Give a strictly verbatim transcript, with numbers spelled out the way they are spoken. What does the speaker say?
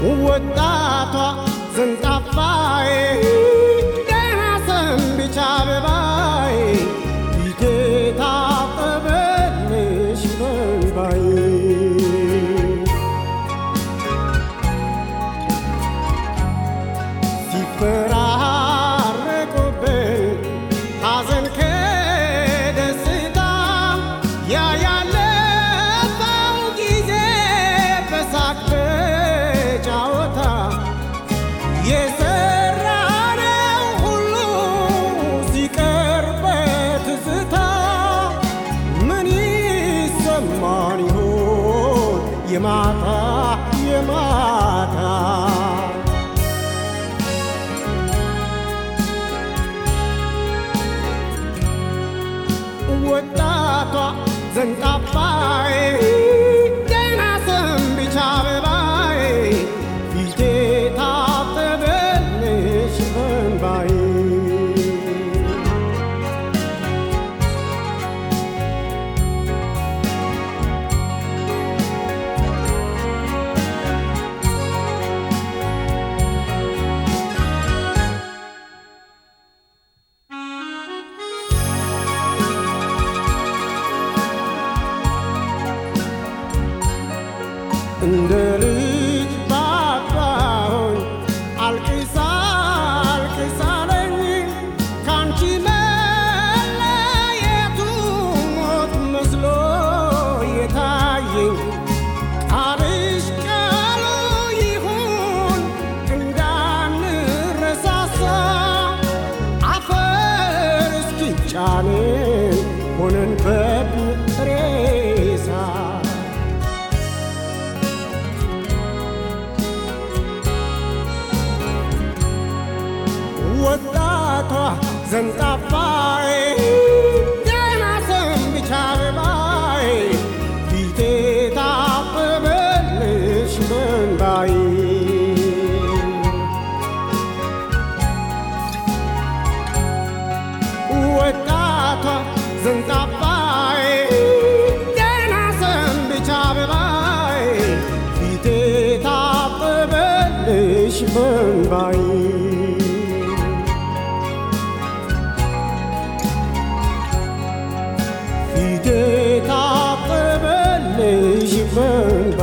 ወጣቷ ዘንጣፋዬ ደህና ሰንብቻ አበባዬ ፊቴ ታጠበልሽ በእንባዬ ሲፈራረቁብን ሐዘን ከደስታ ያ ያለፈው ጊዜ በሳቅ በጨዋታ የሰራነው ሁሉ ሲቀር በትዝታ ምን ይሰማን ይሆን የማታ የማታ ወጣቷ ዘንጣፋዬ ደህና ሰንብቻ አበባዬ ፊቴ ታጠበልሽ በእንባዬ እንደ ልጅ ባባሆኝ አልቅሳ አልቅሳለኝ ካንቺ መለየቱ ሞት መስሎ የታየኝ ቃልሽ ቃሉ ይሁን እንዳንረሳሳ አፈር እስኪጫንን ሆነን በሬሳ ወጣቷ ዘንጣፋዬ ደህና ሰንብቻ አበባዬ ፊቴ ታጠበልሽ በእንባዬ ወጣቷ ዘንጣፋዬ ደህና ሰንብቻ አበባዬ ፊቴ ታጠበልሽ በእንባዬ ፊቴ ታጠበልሽ በእንባዬ